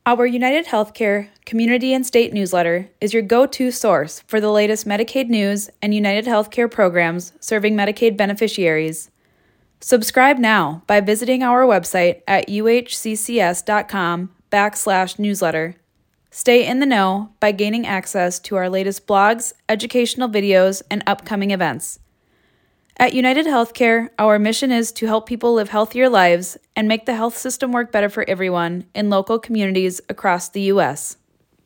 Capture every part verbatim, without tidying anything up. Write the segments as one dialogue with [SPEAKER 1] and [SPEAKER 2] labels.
[SPEAKER 1] Our United Healthcare community and state newsletter is your go-to source for the latest Medicaid news and United Healthcare programs serving Medicaid beneficiaries. Subscribe now by visiting our website at uhccs.com backslash newsletter. Stay in the know by gaining access to our latest blogs, educational videos, and upcoming events. At United Healthcare, our mission is to help people live healthier lives and make the health system work better for everyone in local communities across the U S.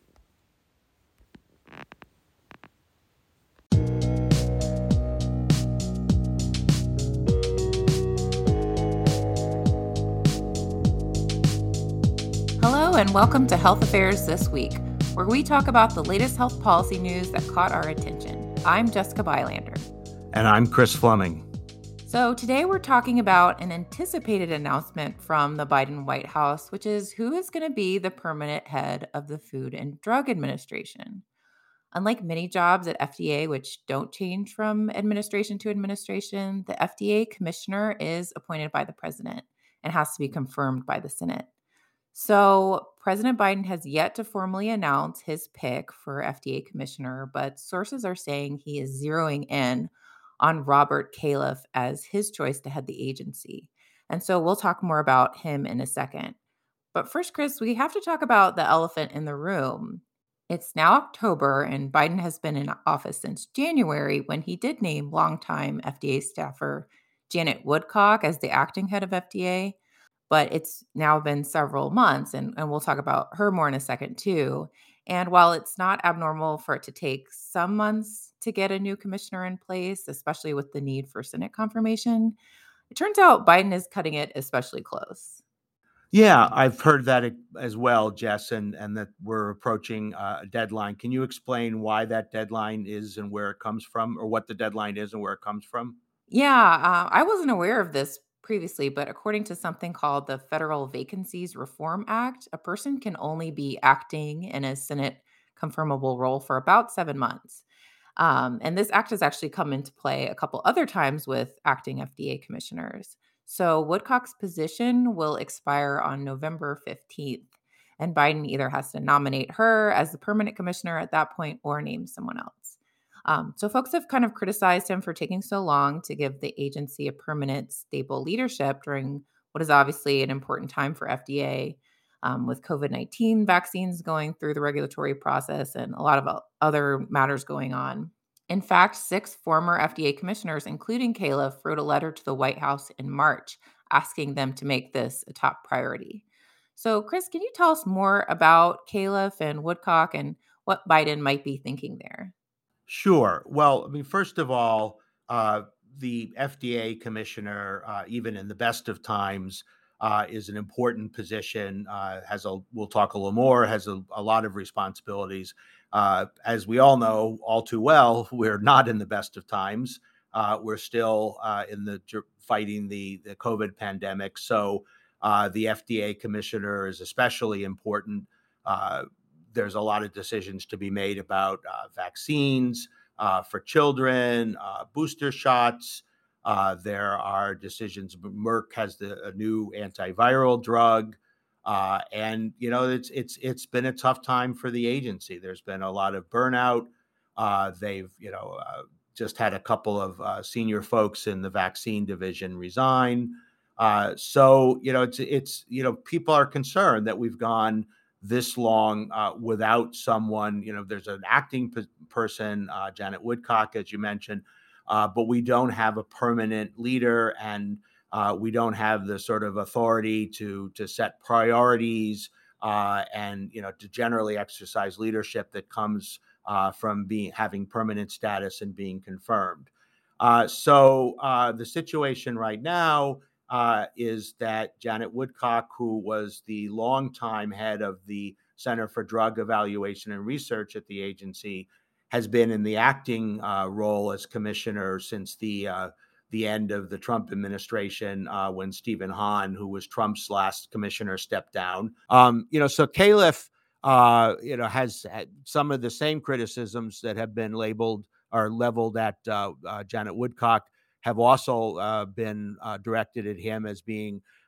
[SPEAKER 2] Hello and welcome to Health Affairs This Week, where we talk about the latest health policy news that caught our attention. I'm Jessica Bylander.
[SPEAKER 3] And I'm Chris Fleming.
[SPEAKER 2] So today we're talking about an anticipated announcement from the Biden White House, which is who is going to be the permanent head of the Food and Drug Administration. Unlike many jobs at F D A, which don't change from administration to administration, the F D A commissioner is appointed by the president and has to be confirmed by the Senate. So President Biden has yet to formally announce his pick for F D A commissioner, but sources are saying he is zeroing in on Robert Califf as his choice to head the agency. And so we'll talk more about him in a second. But first, Chris, we have to talk about the elephant in the room. It's now October, and Biden has been in office since January when he did name longtime F D A staffer Janet Woodcock as the acting head of F D A. But it's now been several months, and, and we'll talk about her more in a second, too. And while it's not abnormal for it to take some months to get a new commissioner in place, especially with the need for Senate confirmation, it turns out Biden is cutting it especially close.
[SPEAKER 3] Yeah, I've heard that as well, Jess, and, and that we're approaching a deadline. Can you explain why that deadline is and where it comes from, or what the deadline is and where it comes from?
[SPEAKER 2] Yeah, uh, I wasn't aware of this previously, but according to something called the Federal Vacancies Reform Act, a person can only be acting in a Senate confirmable role for about seven months. Um, and this act has actually come into play a couple other times with acting F D A commissioners. So Woodcock's position will expire on November fifteenth, and Biden either has to nominate her as the permanent commissioner at that point or name someone else. Um, so folks have kind of criticized him for taking so long to give the agency a permanent, stable leadership during what is obviously an important time for F D A, um, with covid nineteen vaccines going through the regulatory process and a lot of other matters going on. In fact, six former F D A commissioners, including Califf, wrote a letter to the White House in March asking them to make this a top priority. So, Chris, can you tell us more about Califf and Woodcock and what Biden might be thinking there?
[SPEAKER 3] Sure. Well, I mean, first of all, uh, the F D A commissioner, uh, even in the best of times, uh, is an important position. Uh, has a we'll talk a little more. Has a, a lot of responsibilities. Uh, as we all know, all too well, we're not in the best of times. Uh, we're still uh, in the fighting the the COVID pandemic. So uh, the F D A commissioner is especially important. Uh, There's a lot of decisions to be made about uh, vaccines uh, for children, uh, booster shots. Uh, there are decisions. Merck has the, a new antiviral drug, uh, and you know it's it's it's been a tough time for the agency. There's been a lot of burnout. Uh, they've you know uh, just had a couple of uh, senior folks in the vaccine division resign. Uh, so you know it's it's you know people are concerned that we've gone this long uh, without someone. You know, there's an acting p- person, uh, Janet Woodcock, as you mentioned, uh, but we don't have a permanent leader, and uh, we don't have the sort of authority to to set priorities uh, and you know to generally exercise leadership that comes uh, from being having permanent status and being confirmed. Uh, so uh, the situation right now Uh, is that Janet Woodcock, who was the longtime head of the Center for Drug Evaluation and Research at the agency, has been in the acting uh, role as commissioner since the uh, the end of the Trump administration, uh, when Stephen Hahn, who was Trump's last commissioner, stepped down. Um, you know, so Califf, uh, you know, has had some of the same criticisms that have been labeled or leveled at uh, uh, Janet Woodcock have also uh, been uh, directed at him as being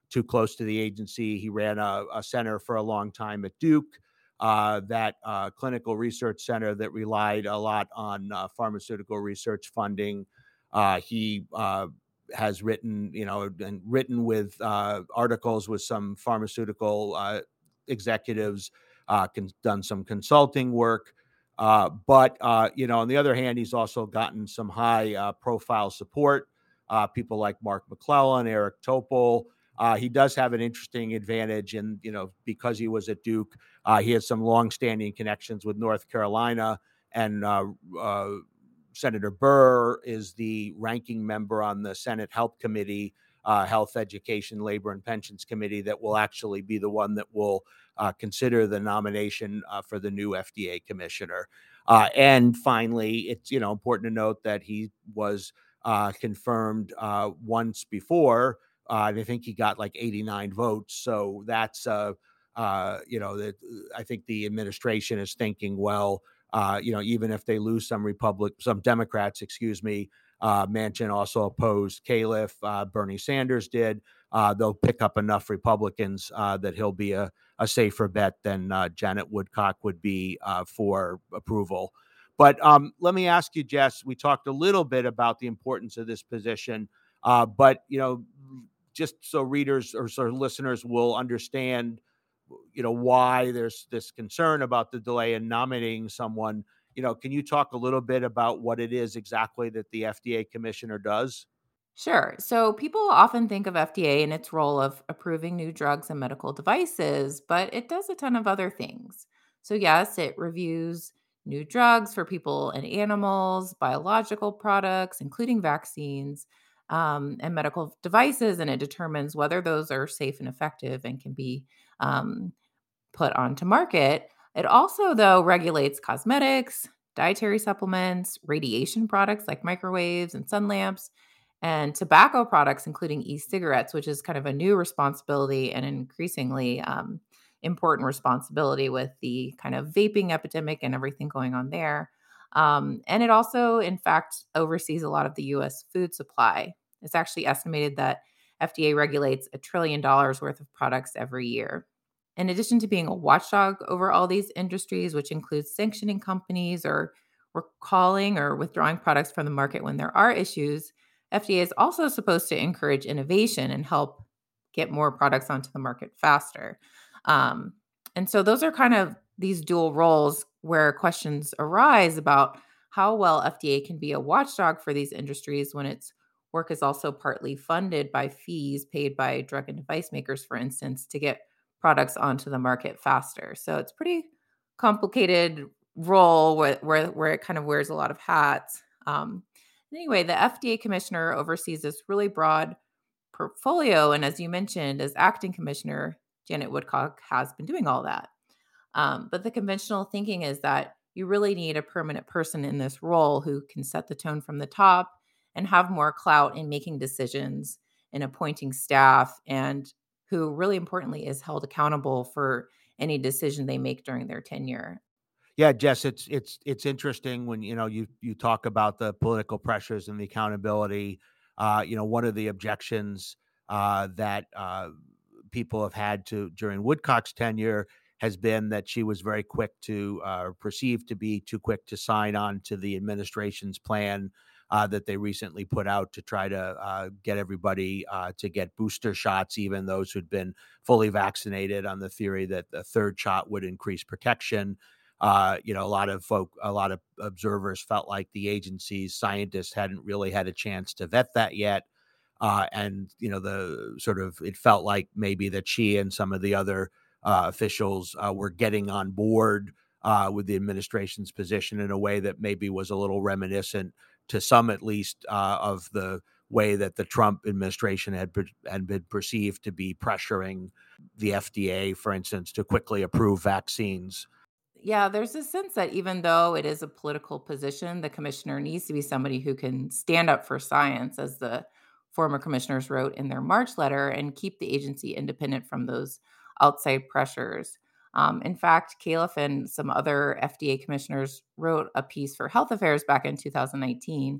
[SPEAKER 3] too close to the agency. He ran a, a center for a long time at Duke, uh, that uh, clinical research center that relied a lot on uh, pharmaceutical research funding. Uh, he uh, has written, you know, and written with uh, articles with some pharmaceutical uh, executives, uh, con- done some consulting work. Uh, but, uh, you know, on the other hand, he's also gotten some high uh, profile support. Uh, people like Mark McClellan, Eric Topol. Uh, he does have an interesting advantage, and you know, because he was at Duke, uh, he has some longstanding connections with North Carolina, and uh, uh, Senator Burr is the ranking member on the Senate Health Committee, uh, Health, Education, Labor, and Pensions Committee, that will actually be the one that will uh, consider the nomination uh, for the new F D A commissioner. Uh, and finally, it's you know important to note that he was uh, confirmed uh, once before. Uh, I think he got like eighty-nine votes. So that's, uh, uh, you know, that I think the administration is thinking, well, uh, you know, even if they lose some Republic, some Democrats, excuse me, uh, Manchin also opposed Califf. Uh, Bernie Sanders did. Uh, they'll pick up enough Republicans uh, that he'll be a, a safer bet than uh, Janet Woodcock would be uh, for approval. But um, let me ask you, Jess, we talked a little bit about the importance of this position, uh, but, you know, just so readers or so listeners will understand, you know, why there's this concern about the delay in nominating someone. You know, can you talk a little bit about what it is exactly that the F D A commissioner does?
[SPEAKER 2] Sure. So people often think of F D A and its role of approving new drugs and medical devices, but it does a ton of other things. So, yes, it reviews new drugs for people and animals, biological products, including vaccines, um, and medical devices, and it determines whether those are safe and effective and can be um, put onto market. It also, though, regulates cosmetics, dietary supplements, radiation products like microwaves and sun lamps, and tobacco products, including e-cigarettes, which is kind of a new responsibility and increasingly um, important responsibility with the kind of vaping epidemic and everything going on there. Um, and it also, in fact, oversees a lot of the U S food supply. It's actually estimated that F D A regulates a trillion dollars worth of products every year. In addition to being a watchdog over all these industries, which includes sanctioning companies or recalling or withdrawing products from the market when there are issues, F D A is also supposed to encourage innovation and help get more products onto the market faster. Um, and so those are kind of these dual roles where questions arise about how well F D A can be a watchdog for these industries when its work is also partly funded by fees paid by drug and device makers, for instance, to get products onto the market faster. So it's pretty complicated role where, where, where it kind of wears a lot of hats. Um, anyway, the F D A commissioner oversees this really broad portfolio. And as you mentioned, as acting commissioner, Janet Woodcock has been doing all that. Um, but the conventional thinking is that you really need a permanent person in this role who can set the tone from the top and have more clout in making decisions and appointing staff, and who really importantly is held accountable for any decision they make during their tenure.
[SPEAKER 3] Yeah, Jess, it's it's it's interesting when you know you you talk about the political pressures and the accountability. Uh, you know, one of the objections uh, that uh, people have had to during Woodcock's tenure has been that she was very quick to uh, perceived to be too quick to sign on to the administration's plan uh, that they recently put out to try to uh, get everybody uh, to get booster shots, even those who'd been fully vaccinated, on the theory that the third shot would increase protection. Uh, you know, a lot of folk, a lot of observers felt like the agency's scientists hadn't really had a chance to vet that yet. Uh, and, you know, the sort of, it felt like maybe that she and some of the other uh, officials uh, were getting on board uh, with the administration's position in a way that maybe was a little reminiscent, to some at least, uh, of the way that the Trump administration had, had been perceived to be pressuring the F D A, for instance, to quickly approve vaccines.
[SPEAKER 2] Yeah, there's a sense that even though it is a political position, the commissioner needs to be somebody who can stand up for science, as the former commissioners wrote in their March letter, and keep the agency independent from those outside pressures. Um, in fact, Califf and some other F D A commissioners wrote a piece for Health Affairs back in two thousand nineteen,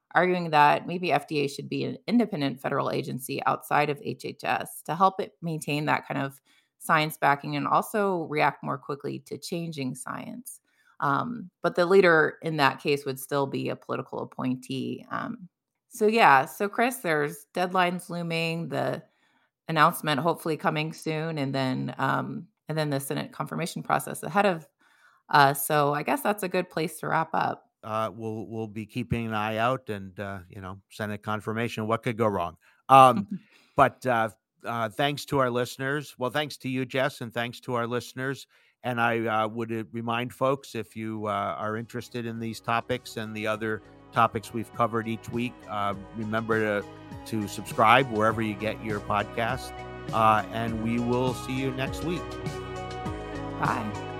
[SPEAKER 2] arguing that maybe F D A should be an independent federal agency outside of H H S to help it maintain that kind of science backing and also react more quickly to changing science. Um, but the leader in that case would still be a political appointee. Um, so, yeah. So, Chris, there's deadlines looming, the announcement hopefully coming soon, and then um, and then the Senate confirmation process ahead of us. So, I guess that's a good place to wrap up.
[SPEAKER 3] Uh, we'll we'll be keeping an eye out, and uh, you know, Senate confirmation. What could go wrong? Um, but uh, uh, thanks to our listeners. Well, thanks to you, Jess, and thanks to our listeners. And I uh, would uh, remind folks, if you uh, are interested in these topics and the other topics we've covered each week, uh, remember to to subscribe wherever you get your podcast. Uh, and we will see you next week.
[SPEAKER 2] Bye.